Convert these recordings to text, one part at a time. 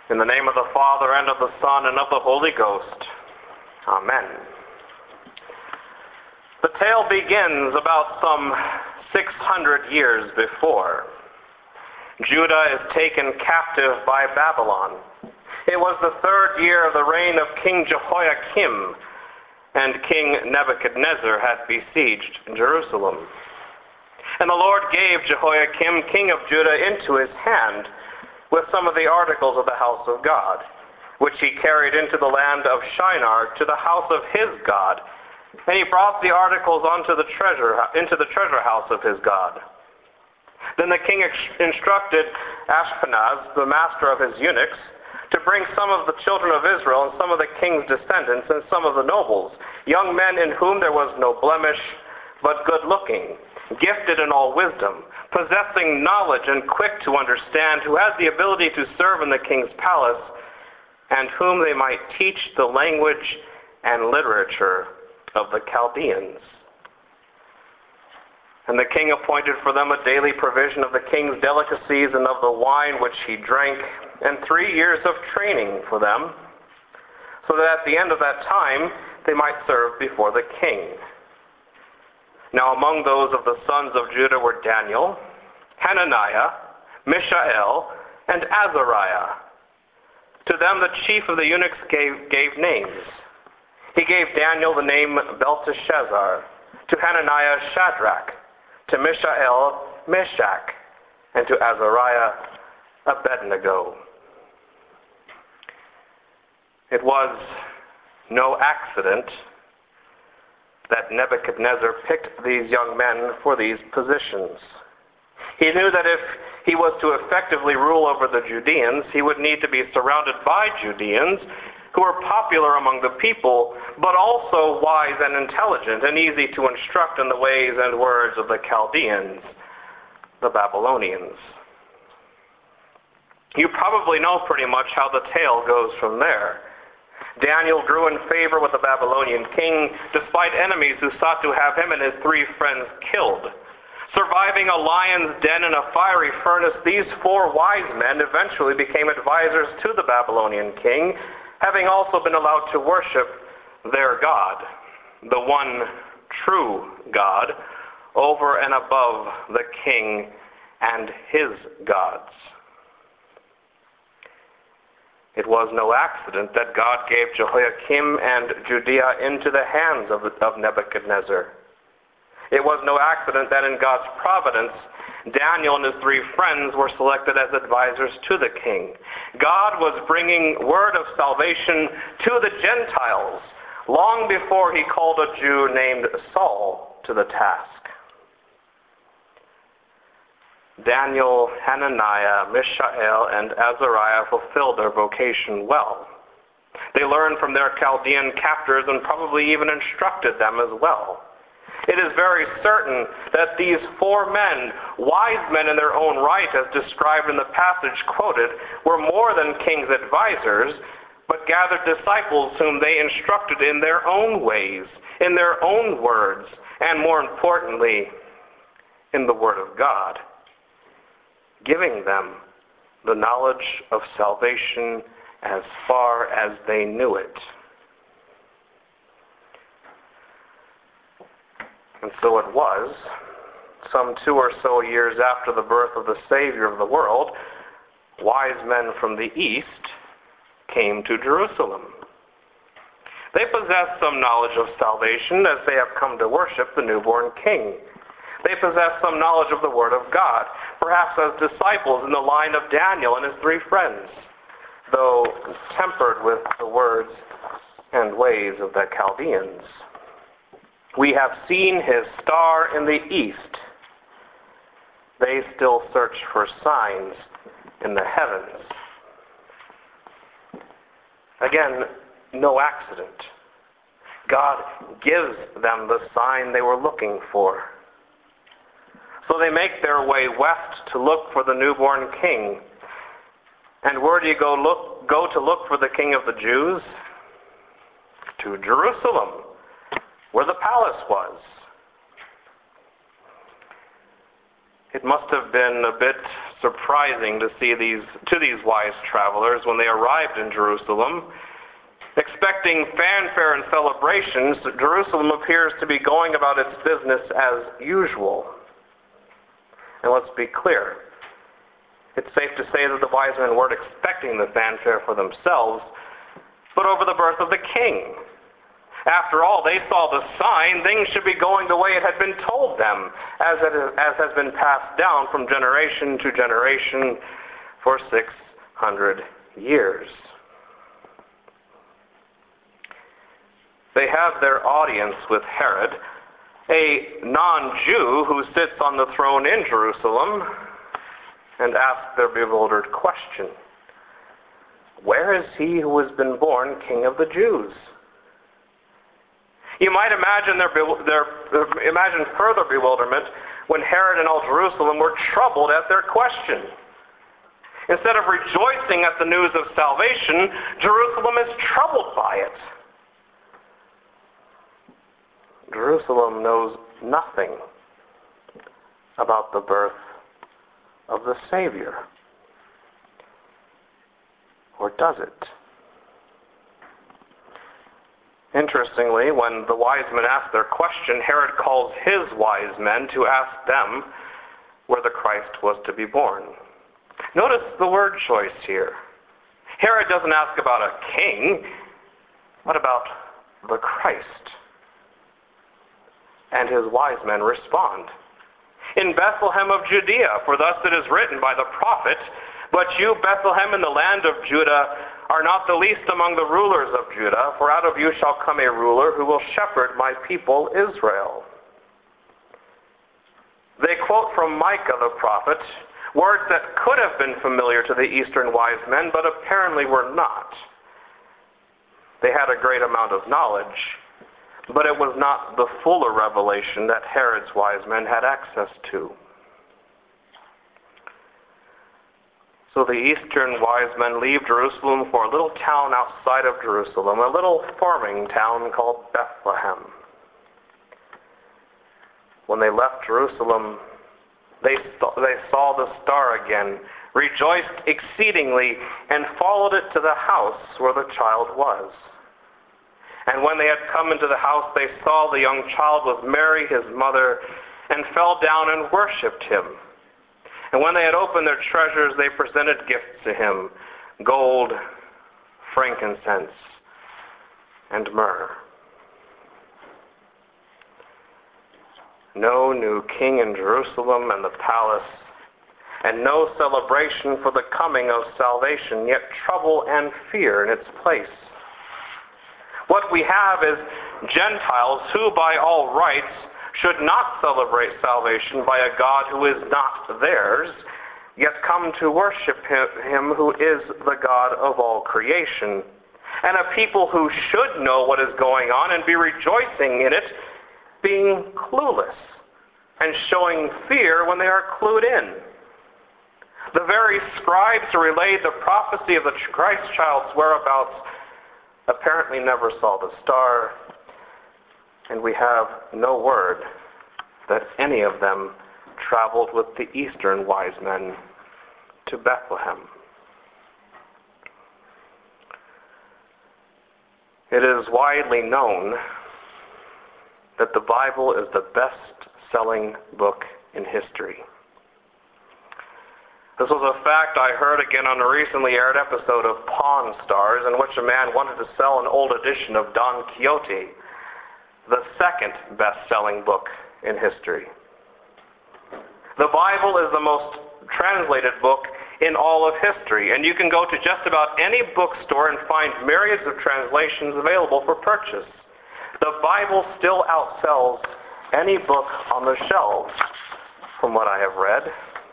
In the name of the Father, and of the Son, and of the Holy Ghost. Amen. The tale begins about some 600 years before. Judah is taken captive by Babylon. It was the 3rd year of the reign of King Jehoiakim, and King Nebuchadnezzar had besieged Jerusalem. And the Lord gave Jehoiakim, king of Judah, into his hand, with some of the articles of the house of God, which he carried into the land of Shinar to the house of his God. And he brought the articles into the treasure house of his God. Then the king instructed Ashpenaz, the master of his eunuchs, to bring some of the children of Israel and some of the king's descendants and some of the nobles, young men in whom there was no blemish, but good-looking, gifted in all wisdom, possessing knowledge and quick to understand, who had the ability to serve in the king's palace, and whom they might teach the language and literature of the Chaldeans. And the king appointed for them a daily provision of the king's delicacies and of the wine which he drank, and 3 years of training for them, so that at the end of that time they might serve before the king. Now among those of the sons of Judah were Daniel, Hananiah, Mishael, and Azariah. To them the chief of the eunuchs gave names. He gave Daniel the name Belteshazzar, to Hananiah Shadrach, to Mishael Meshach, and to Azariah Abednego. It was no accident that Nebuchadnezzar picked these young men for these positions. He knew that if he was to effectively rule over the Judeans, he would need to be surrounded by Judeans who were popular among the people, but also wise and intelligent and easy to instruct in the ways and words of the Chaldeans, the Babylonians. You probably know pretty much how the tale goes from there. Daniel grew in favor with the Babylonian king, despite enemies who sought to have him and his 3 friends killed. Surviving a lion's den and a fiery furnace, these 4 wise men eventually became advisors to the Babylonian king, having also been allowed to worship their God, the one true God, over and above the king and his gods. It was no accident that God gave Jehoiakim and Judea into the hands of Nebuchadnezzar. It was no accident that in God's providence, Daniel and his 3 friends were selected as advisors to the king. God was bringing word of salvation to the Gentiles long before he called a Jew named Saul to the task. Daniel, Hananiah, Mishael, and Azariah fulfilled their vocation well. They learned from their Chaldean captors and probably even instructed them as well. It is very certain that these 4 men, wise men in their own right, as described in the passage quoted, were more than king's advisors, but gathered disciples whom they instructed in their own ways, in their own words, and more importantly, in the Word of God, giving them the knowledge of salvation as far as they knew it. And so it was, some 2 or so years after the birth of the Savior of the world, wise men from the east came to Jerusalem. They possessed some knowledge of salvation as they have come to worship the newborn King. They possessed some knowledge of the Word of God, perhaps as disciples in the line of Daniel and his 3 friends, though tempered with the words and ways of the Chaldeans. We have seen his star in the east. They still search for signs in the heavens. Again, no accident. God gives them the sign they were looking for. So they make their way west to look for the newborn king. And where do you go to look for the King of the Jews? To Jerusalem, where the palace was. It must have been a bit surprising to see these wise travelers when they arrived in Jerusalem. Expecting fanfare and celebrations, Jerusalem appears to be going about its business as usual. And let's be clear. It's safe to say that the wise men weren't expecting the fanfare for themselves, but over the birth of the king. After all, they saw the sign. Things should be going the way it had been told them, as has been passed down from generation to generation for 600 years. They have their audience with Herod, a non-Jew who sits on the throne in Jerusalem, and ask their bewildered question. Where is he who has been born King of the Jews? You might imagine imagine further bewilderment when Herod and all Jerusalem were troubled at their question. Instead of rejoicing at the news of salvation, Jerusalem is troubled by it. Jerusalem knows nothing about the birth of the Savior. Or does it? Interestingly, when the wise men ask their question, Herod calls his wise men to ask them where the Christ was to be born. Notice the word choice here. Herod doesn't ask about a king, but about the Christ. And his wise men respond. In Bethlehem of Judea, for thus it is written by the prophet, but you, Bethlehem, in the land of Judah, are not the least among the rulers of Judah, for out of you shall come a ruler who will shepherd my people Israel. They quote from Micah the prophet, words that could have been familiar to the Eastern wise men, but apparently were not. They had a great amount of knowledge, but it was not the fuller revelation that Herod's wise men had access to. So the Eastern wise men leave Jerusalem for a little town outside of Jerusalem, a little farming town called Bethlehem. When they left Jerusalem, they saw the star again, rejoiced exceedingly, and followed it to the house where the child was. And when they had come into the house, they saw the young child with Mary, his mother, and fell down and worshipped him. And when they had opened their treasures, they presented gifts to him, gold, frankincense, and myrrh. No new king in Jerusalem and the palace, and no celebration for the coming of salvation, yet trouble and fear in its place. What we have is Gentiles who, by all rights, should not celebrate salvation by a God who is not theirs, yet come to worship him who is the God of all creation, and a people who should know what is going on and be rejoicing in it, being clueless and showing fear when they are clued in. The very scribes who relayed the prophecy of the Christ child's whereabouts apparently never saw the star, and we have no word that any of them traveled with the Eastern wise men to Bethlehem. It is widely known that the Bible is the best-selling book in history. This was a fact I heard again on a recently aired episode of Pawn Stars, in which a man wanted to sell an old edition of Don Quixote, the second best-selling book in history. The Bible is the most translated book in all of history, and you can go to just about any bookstore and find myriads of translations available for purchase. The Bible still outsells any book on the shelves, from what I have read.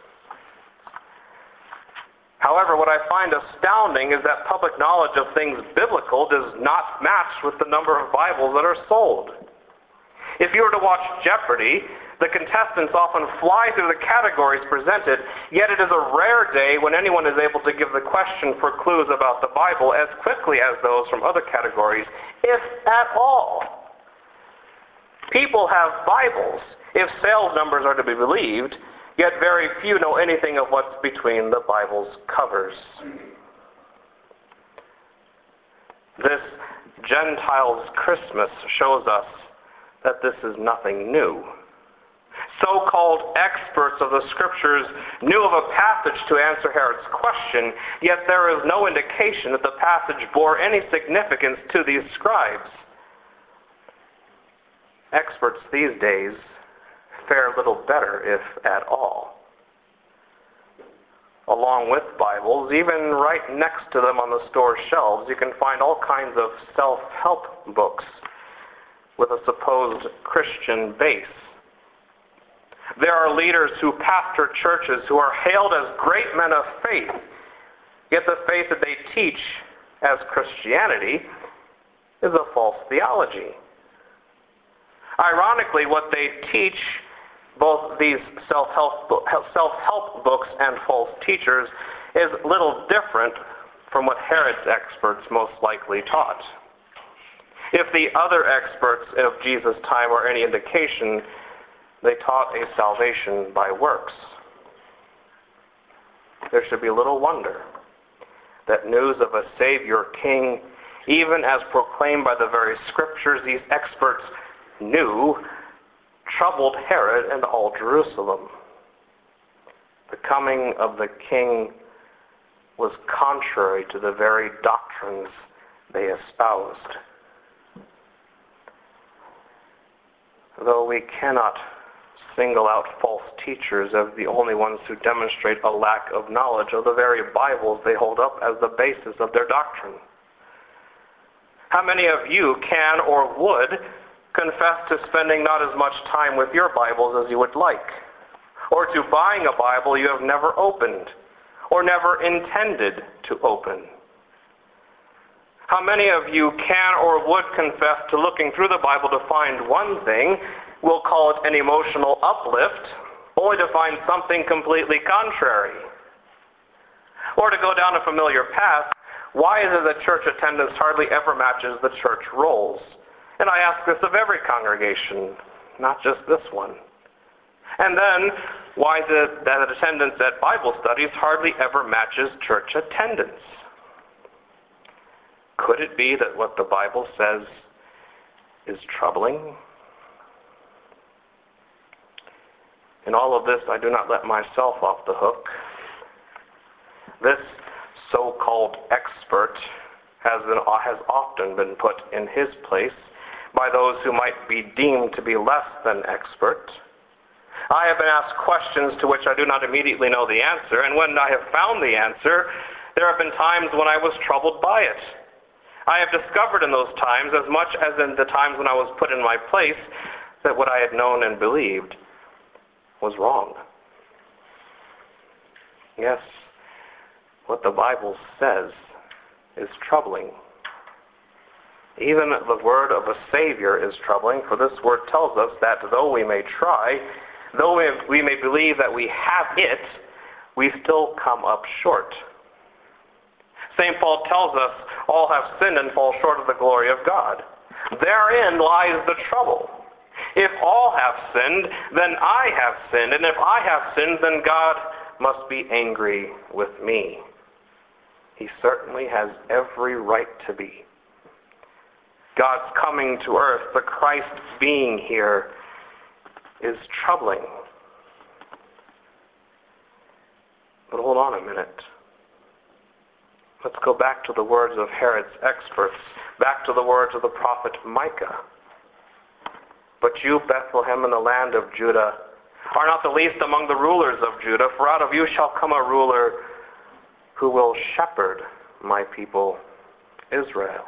However, what I find astounding is that public knowledge of things biblical does not match with the number of Bibles that are sold. If you were to watch Jeopardy, the contestants often fly through the categories presented, yet it is a rare day when anyone is able to give the question for clues about the Bible as quickly as those from other categories, if at all. People have Bibles, if sales numbers are to be believed, Yet very few know anything of what's between the Bible's covers. This Gentiles' Christmas shows us that this is nothing new. So-called experts of the Scriptures knew of a passage to answer Herod's question, yet there is no indication that the passage bore any significance to these scribes. Experts these days fare little better, if at all. Along with Bibles, even right next to them on the store shelves, you can find all kinds of self-help books with a supposed Christian base. There are leaders who pastor churches who are hailed as great men of faith, yet the faith that they teach as Christianity is a false theology. Ironically, what they teach, both these self-help books and false teachers, is little different from what Herod's experts most likely taught. If the other experts of Jesus' time are any indication, they taught a salvation by works. There should be little wonder that news of a Savior King, even as proclaimed by the very Scriptures these experts knew, troubled Herod and all Jerusalem. The coming of the King was contrary to the very doctrines they espoused. Though we cannot single out false teachers as the only ones who demonstrate a lack of knowledge of the very Bibles they hold up as the basis of their doctrine. How many of you can or would confess to spending not as much time with your Bibles as you would like, or to buying a Bible you have never opened, or never intended to open? How many of you can or would confess to looking through the Bible to find one thing, we'll call it an emotional uplift, only to find something completely contrary? Or to go down a familiar path, why is it that church attendance hardly ever matches the church rolls? And I ask this of every congregation, not just this one. And then, why is it that attendance at Bible studies hardly ever matches church attendance? Could it be that what the Bible says is troubling? In all of this, I do not let myself off the hook. This so-called expert has often been put in his place by those who might be deemed to be less than expert. I have been asked questions to which I do not immediately know the answer, and when I have found the answer, there have been times when I was troubled by it. I have discovered in those times, as much as in the times when I was put in my place, that what I had known and believed was wrong. Yes, what the Bible says is troubling. Even the word of a Savior is troubling, for this word tells us that though we may try, though we may believe that we have it, we still come up short. St. Paul tells us, all have sinned and fall short of the glory of God. Therein lies the trouble. If all have sinned, then I have sinned, and if I have sinned, then God must be angry with me. He certainly has every right to be. God's coming to earth, the Christ being here, is troubling. But hold on a minute. Let's go back to the words of Herod's experts, back to the words of the prophet Micah. But you, Bethlehem, in the land of Judah, are not the least among the rulers of Judah, for out of you shall come a ruler who will shepherd my people, Israel.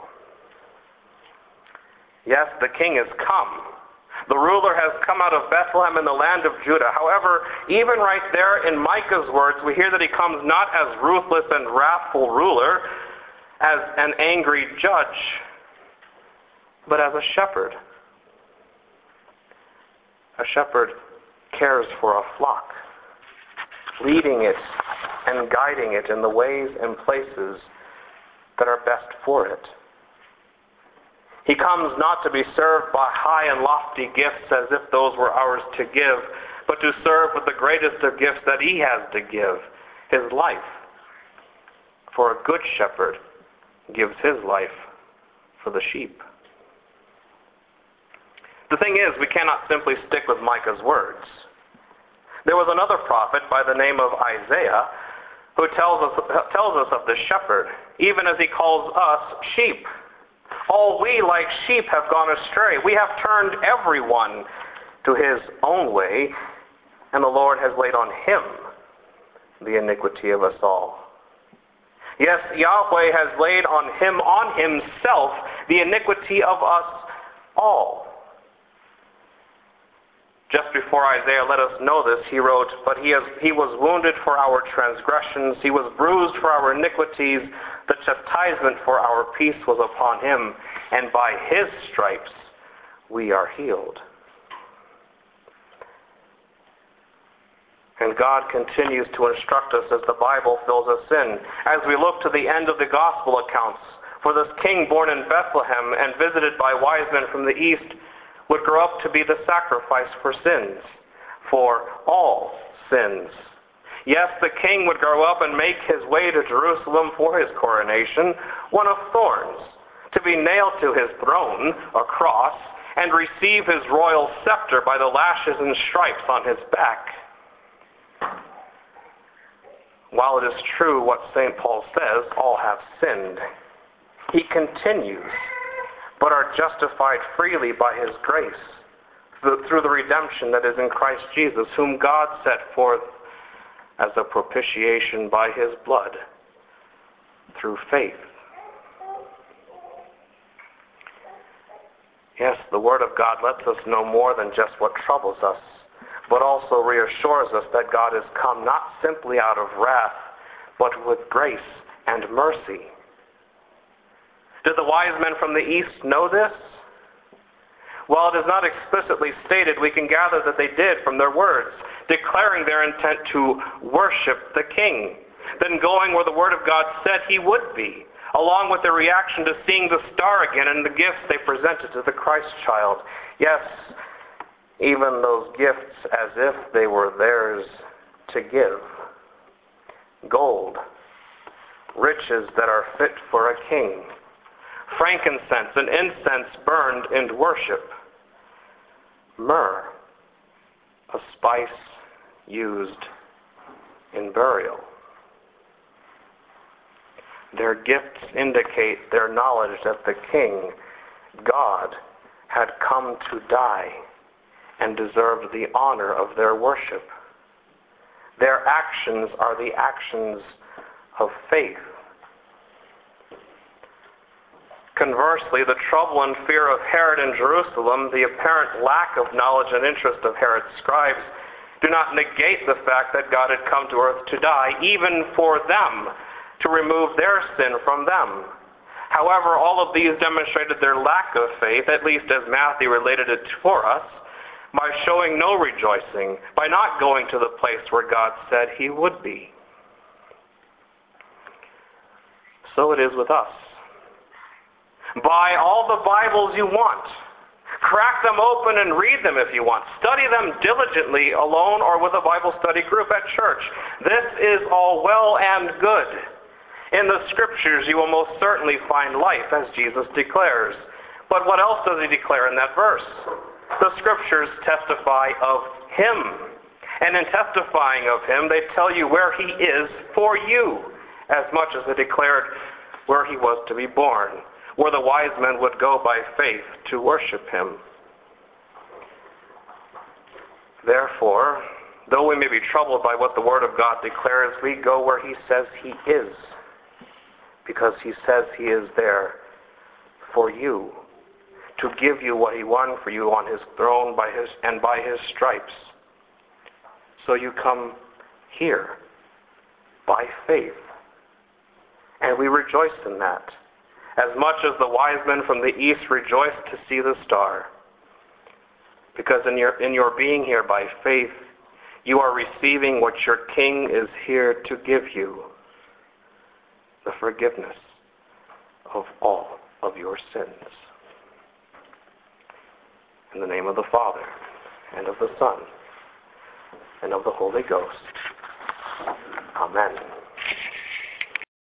Yes, the king has come. The ruler has come out of Bethlehem in the land of Judah. However, even right there in Micah's words, we hear that he comes not as ruthless and wrathful ruler, as an angry judge, but as a shepherd. A shepherd cares for a flock, leading it and guiding it in the ways and places that are best for it. He comes not to be served by high and lofty gifts as if those were ours to give, but to serve with the greatest of gifts that he has to give, his life. For a good shepherd gives his life for the sheep. The thing is, we cannot simply stick with Micah's words. There was another prophet by the name of Isaiah who tells us of the shepherd, even as he calls us sheep. All we like sheep have gone astray. We have turned everyone to his own way, and the Lord has laid on him the iniquity of us all. Yes, Yahweh has laid on himself the iniquity of us all. Just before Isaiah let us know this, he wrote, "But he was wounded for our transgressions, he was bruised for our iniquities, the chastisement for our peace was upon him, and by his stripes we are healed." And God continues to instruct us as the Bible fills us in, as we look to the end of the gospel accounts, for this king born in Bethlehem and visited by wise men from the east would grow up to be the sacrifice for all sins. Yes, the king would grow up and make his way to Jerusalem for his coronation, one of thorns, to be nailed to his throne, a cross, and receive his royal scepter by the lashes and stripes on his back. While it is true what St. Paul says, all have sinned, he continues, but are justified freely by his grace, through the redemption that is in Christ Jesus, whom God set forth as a propitiation by his blood, through faith. Yes, the Word of God lets us know more than just what troubles us, but also reassures us that God has come not simply out of wrath, but with grace and mercy. Did the wise men from the east know this? While it is not explicitly stated, we can gather that they did from their words, declaring their intent to worship the king, then going where the Word of God said he would be, along with their reaction to seeing the star again and the gifts they presented to the Christ child. Yes, even those gifts as if they were theirs to give. Gold, riches that are fit for a king, frankincense and incense burned in worship, myrrh, a spice used in burial. Their gifts indicate their knowledge that the king, God, had come to die and deserved the honor of their worship. Their actions are the actions of faith. Conversely, the trouble and fear of Herod in Jerusalem, the apparent lack of knowledge and interest of Herod's scribes, do not negate the fact that God had come to earth to die, even for them, to remove their sin from them. However, all of these demonstrated their lack of faith, at least as Matthew related it for us, by showing no rejoicing, by not going to the place where God said he would be. So it is with us. Buy all the Bibles you want. Crack them open and read them if you want. Study them diligently alone or with a Bible study group at church. This is all well and good. In the Scriptures you will most certainly find life, as Jesus declares. But what else does he declare in that verse? The Scriptures testify of him. And in testifying of him, they tell you where he is for you, as much as they declared where he was to be born, where the wise men would go by faith to worship him. Therefore, though we may be troubled by what the Word of God declares, we go where he says he is, because he says he is there for you, to give you what he won for you on his throne by his stripes. So you come here by faith, and we rejoice in that, as much as the wise men from the east rejoiced to see the star. Because in your being here by faith, you are receiving what your King is here to give you, the forgiveness of all of your sins. In the name of the Father, and of the Son, and of the Holy Ghost. Amen.